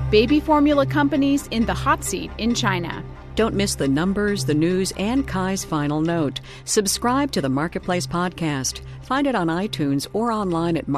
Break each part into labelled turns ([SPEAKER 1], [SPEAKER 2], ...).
[SPEAKER 1] Baby formula companies in the hot seat in China.
[SPEAKER 2] Don't miss the numbers, the news, and Kai's final note. Subscribe to the Marketplace podcast. Find it on iTunes or online at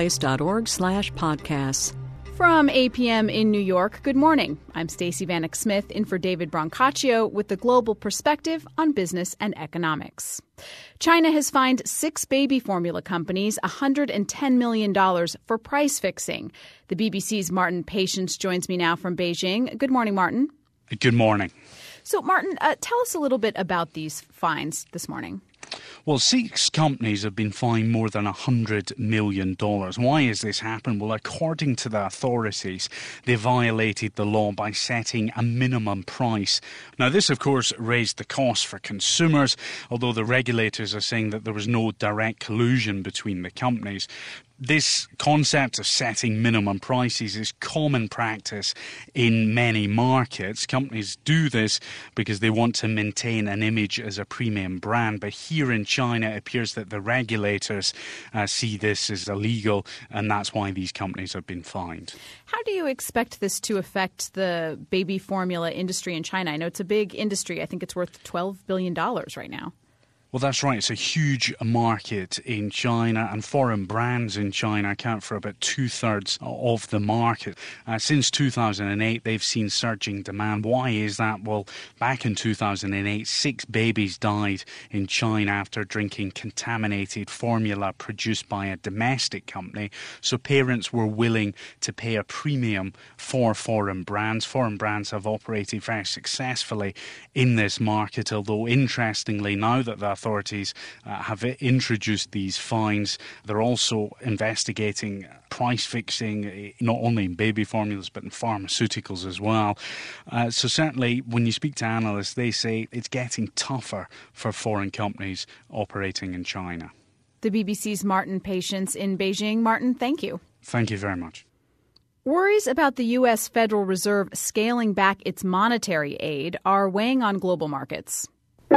[SPEAKER 2] marketplace.org/podcasts.
[SPEAKER 1] From APM in New York, good morning. I'm Stacey Vanek Smith in for David Brancaccio with the global perspective on business and economics. China has fined 6 baby formula companies $110 million for price fixing. The BBC's Martin Patience joins me now from Beijing. Good morning, Martin.
[SPEAKER 3] Good morning.
[SPEAKER 1] So, Martin, tell us a little bit about these fines this morning.
[SPEAKER 3] Well, 6 companies have been fined more than $100 million. Why has this happened? Well, according to the authorities, they violated the law by setting a minimum price. Now, this, of course, raised the cost for consumers, although the regulators are saying that there was no direct collusion between the companies. This concept of setting minimum prices is common practice in many markets. Companies do this because they want to maintain an image as a premium brand. But here in China, it appears that the regulators see this as illegal, and that's why these companies have been fined.
[SPEAKER 1] How do you expect this to affect the baby formula industry in China? I know it's a big industry. I think it's worth $12 billion right now.
[SPEAKER 3] Well, that's right. It's a huge market in China, and foreign brands in China account for about 2/3 of the market. Since 2008, they've seen surging demand. Why is that? Well, back in 2008, 6 babies died in China after drinking contaminated formula produced by a domestic company. So parents were willing to pay a premium for foreign brands. Foreign brands have operated very successfully in this market, although interestingly, now that the authorities have introduced these fines, they're also investigating price fixing, not only in baby formulas but in pharmaceuticals as well. So certainly when you speak to analysts, they say it's getting tougher for foreign companies operating in China.
[SPEAKER 1] The BBC's Martin Patience in Beijing. Martin, thank you.
[SPEAKER 3] Thank you very much.
[SPEAKER 1] Worries about the U.S. Federal Reserve scaling back its monetary aid are weighing on global markets.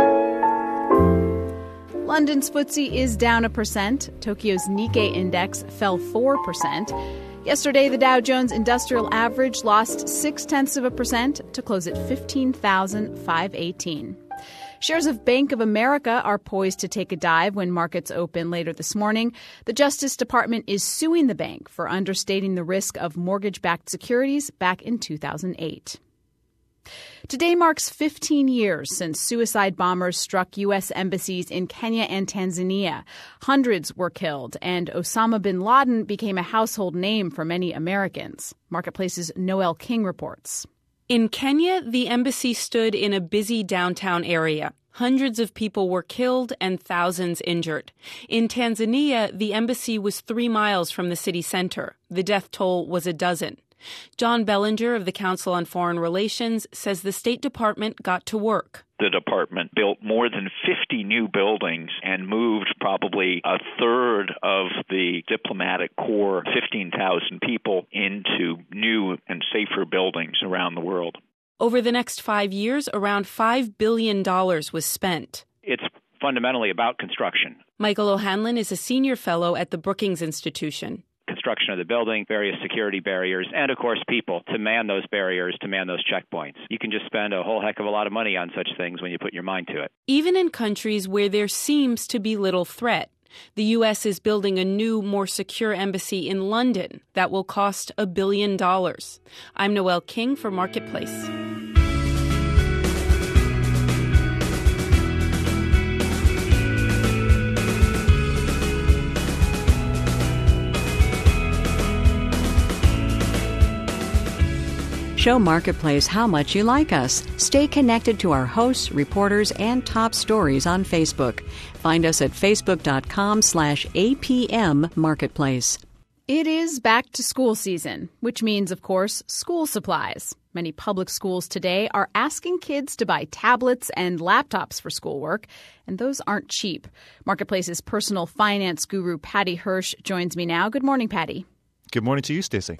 [SPEAKER 1] London's FTSE is down 1%. Tokyo's Nikkei index fell 4%. Yesterday, the Dow Jones Industrial Average lost 0.6% to close at 15,518. Shares of Bank of America are poised to take a dive when markets open later this morning. The Justice Department is suing the bank for understating the risk of mortgage-backed securities back in 2008. Today marks 15 years since suicide bombers struck U.S. embassies in Kenya and Tanzania. Hundreds were killed, and Osama bin Laden became a household name for many Americans. Marketplace's Noel King reports.
[SPEAKER 4] In Kenya, the embassy stood in a busy downtown area. Hundreds of people were killed and thousands injured. In Tanzania, the embassy was 3 miles from the city center. The death toll was a dozen. John Bellinger of the Council on Foreign Relations says the State Department got to work.
[SPEAKER 5] The department built more than 50 new buildings and moved probably 1/3 of the diplomatic corps, 15,000 people, into new and safer buildings around the world.
[SPEAKER 4] Over the next 5 years, around $5 billion was spent.
[SPEAKER 5] It's fundamentally about construction.
[SPEAKER 4] Michael O'Hanlon is a senior fellow at the Brookings Institution.
[SPEAKER 5] Construction of the building, various security barriers, and, of course, people to man those barriers, to man those checkpoints. You can just spend a whole heck of a lot of money on such things when you put your mind to it.
[SPEAKER 4] Even in countries where there seems to be little threat. The U.S. is building a new, more secure embassy in London that will cost $1 billion. I'm Noel King for Marketplace.
[SPEAKER 2] Show Marketplace how much you like us. Stay connected to our hosts, reporters, and top stories on Facebook. Find us at facebook.com/APM Marketplace.
[SPEAKER 1] It is back to school season, which means, of course, school supplies. Many public schools today are asking kids to buy tablets and laptops for schoolwork, and those aren't cheap. Marketplace's personal finance guru, Patty Hirsch, joins me now. Good morning, Patty.
[SPEAKER 6] Good morning to you, Stacey.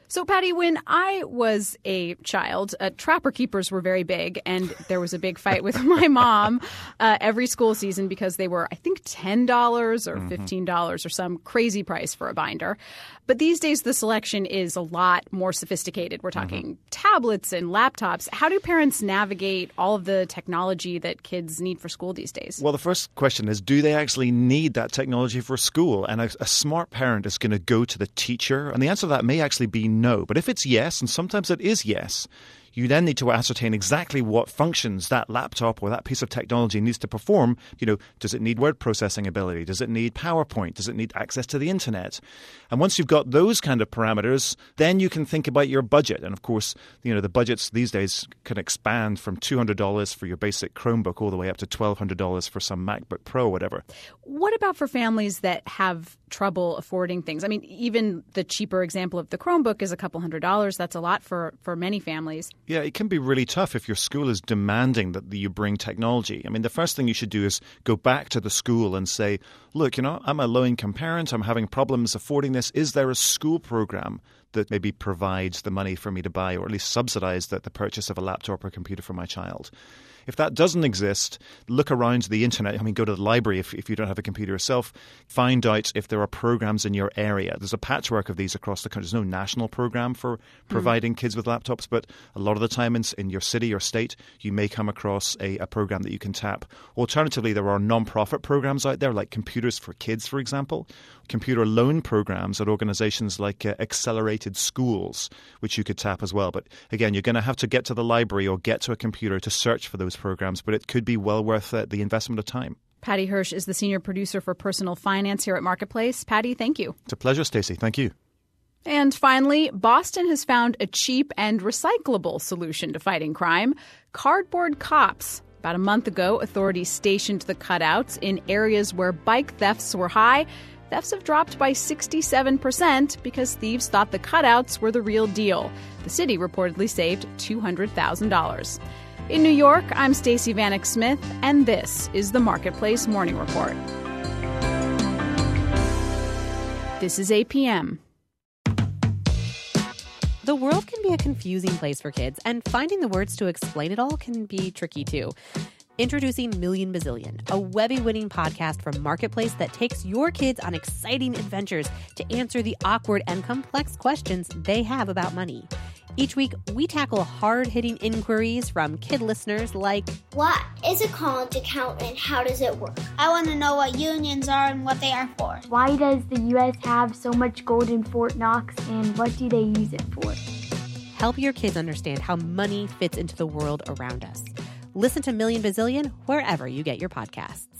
[SPEAKER 1] So, Patty, when I was a child, trapper keepers were very big, and there was a big fight with my mom every school season because they were, I think, $10 or $15 or some crazy price for a binder. But these days, the selection is a lot more sophisticated. We're talking tablets and laptops. How do parents navigate all of the technology that kids need for school these days?
[SPEAKER 6] Well, the first question is, do they actually need that technology for school? And a smart parent is going to go to the teacher. And the answer to that may actually be no. But if it's yes, and sometimes it is yes, you then need to ascertain exactly what functions that laptop or that piece of technology needs to perform. Does it need word processing ability? Does it need PowerPoint? Does it need access to the internet? And once you've got those kind of parameters, then you can think about your budget. And of course, the budgets these days can expand from $200 for your basic Chromebook all the way up to $1,200 for some MacBook Pro or whatever.
[SPEAKER 1] What about for families that have trouble affording things? I mean, even the cheaper example of the Chromebook is a couple $100. That's a lot for many families.
[SPEAKER 6] Yeah, it can be really tough if your school is demanding that you bring technology. I mean, the first thing you should do is go back to the school and say, look, I'm a low-income parent. I'm having problems affording this. Is there a school program that maybe provides the money for me to buy or at least subsidize the purchase of a laptop or computer for my child? If that doesn't exist, look around the internet. I mean, go to the library if you don't have a computer yourself. Find out if there are programs in your area. There's a patchwork of these across the country. There's no national program for providing kids with laptops, but a lot of the time in your city or state, you may come across a program that you can tap. Alternatively, there are non-profit programs out there like Computers for Kids, for example. Computer loan programs at organizations like Accelerated Schools, which you could tap as well. But again, you're going to have to get to the library or get to a computer to search for those programs, but it could be well worth the investment of time.
[SPEAKER 1] Patty Hirsch is the senior producer for personal finance here at Marketplace. Patty, thank you.
[SPEAKER 6] It's a pleasure, Stacey. Thank you.
[SPEAKER 1] And finally, Boston has found a cheap and recyclable solution to fighting crime: cardboard cops. About a month ago, authorities stationed the cutouts in areas where bike thefts were high. Thefts have dropped by 67% because thieves thought the cutouts were the real deal. The city reportedly saved $200,000. In New York, I'm Stacey Vanek Smith, and this is the Marketplace Morning Report. This is APM.
[SPEAKER 7] The world can be a confusing place for kids, and finding the words to explain it all can be tricky too. Introducing Million Bazillion, a Webby-winning podcast from Marketplace that takes your kids on exciting adventures to answer the awkward and complex questions they have about money. Each week, we tackle hard-hitting inquiries from kid listeners like,
[SPEAKER 8] what is a college account and how does it work? I want to know what unions are and what they are for.
[SPEAKER 9] Why does the U.S. have so much gold in Fort Knox, and what do they use it for?
[SPEAKER 7] Help your kids understand how money fits into the world around us. Listen to Million Bazillion wherever you get your podcasts.